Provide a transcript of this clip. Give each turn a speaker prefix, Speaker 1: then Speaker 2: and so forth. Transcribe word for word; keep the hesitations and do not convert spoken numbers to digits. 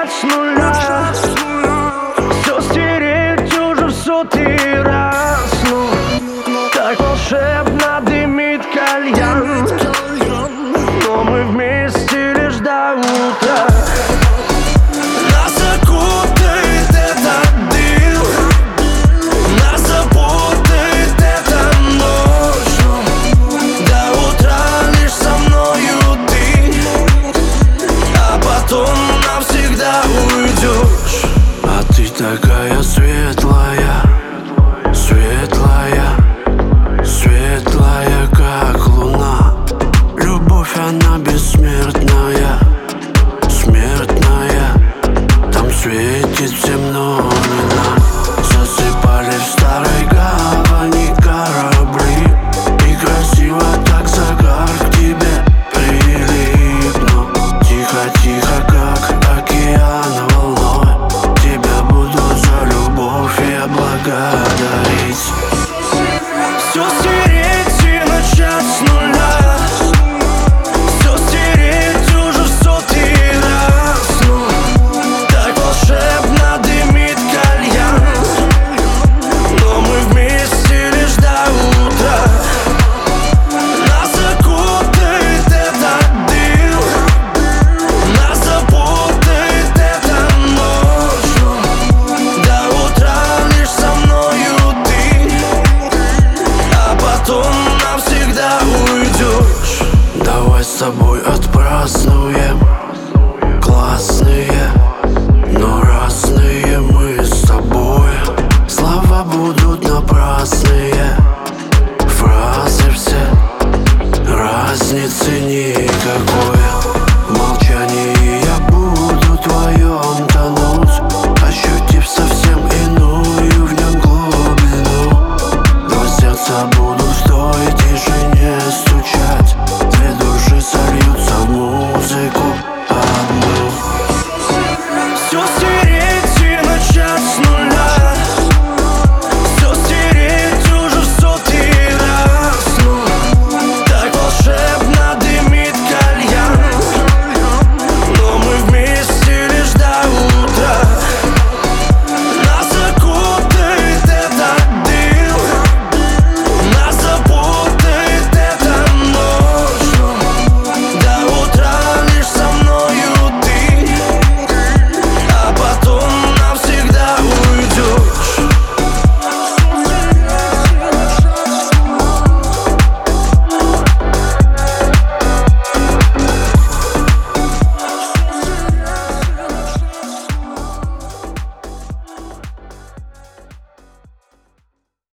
Speaker 1: начать с нуля, все стереть уже в сотый раз. Ну, так волшебно дымит кальян, но мы вместе лишь до утра. Нас окутает этот дым, нас запутает эта ночь, но до утра лишь со мною ты, а потом навсегда уйдешь.
Speaker 2: А ты такая светлая, светлая, светлая, как луна. Любовь, она бессмертная, смертная. Там светит всем, но не нам. Засыпали в старой гавани корабли, и красиво так загар к тебе прилипну. Тихо-тихо, как океан волной, тебя буду за любовь я благодарить.
Speaker 1: Все стереть и начать с нуля, все стереть уже в сотый раз. Ну, так волшебно дымит кальян, но мы вместе лишь до утра. Нас окутает этот дым, нас запутает эта ночь, но до утра лишь со мною ты, а потом навсегда уйдешь.
Speaker 2: Давай с тобой отпразднуем, классные, но разные мы с тобой. Слова будут напрасные.